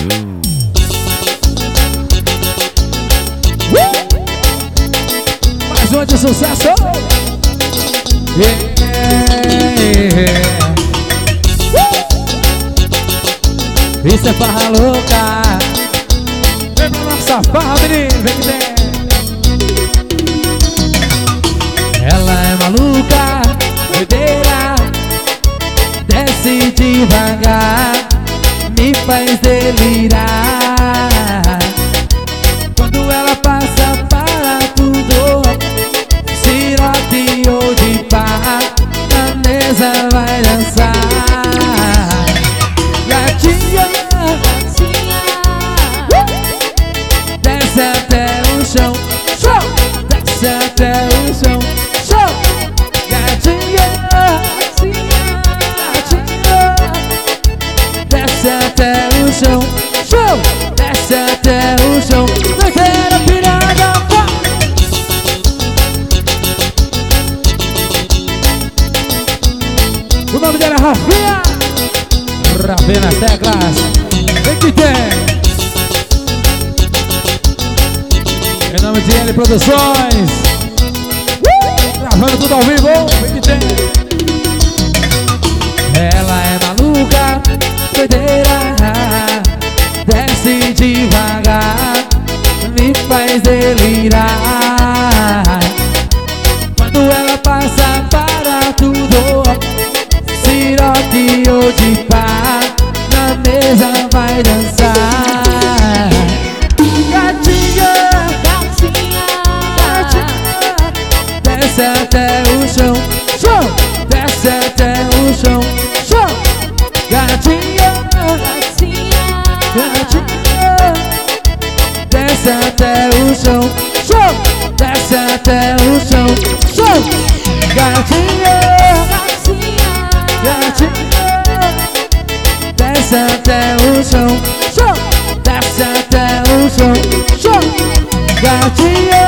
Mais uma de sucesso. Isso é farra louca. Vem pra nossa farra, menino, vem que vem. Ela é maluca, doideira, desce devagar, me faz delirar. Quando ela passa para tudo, cirote ou de pá, na mesa vai dançar. Gatinha, desce até o chão, show! Desce até o chão, show! Gatinha, desce até o chão, show! Desce até o chão, doideira pirada, pá! O nome dela é Rafinha. Rafinha nas teclas. Vem que tem. Em nome de L Produções, gravando tudo ao vivo. Vem que tem. Ela é maluca, doideira, desce devagar, me faz delirar. Quando ela passa para tudo, cirote ou de pá, na mesa vai dançar. Gatinha, desce até o chão, show! Desce até o chão, show! Gatinha, desce até o chão, show! Desce até o chão, show! Gatinha, desce até o chão, show! Desce até o chão, show! Gatinha,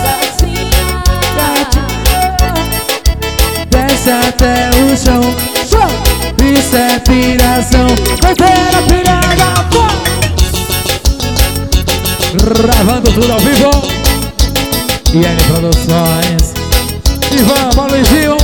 desce até o chão, show! Isso é piração, doideira pirada, pô! Gravando tudo ao vivo. E L Produções. E vamos, Luizinho.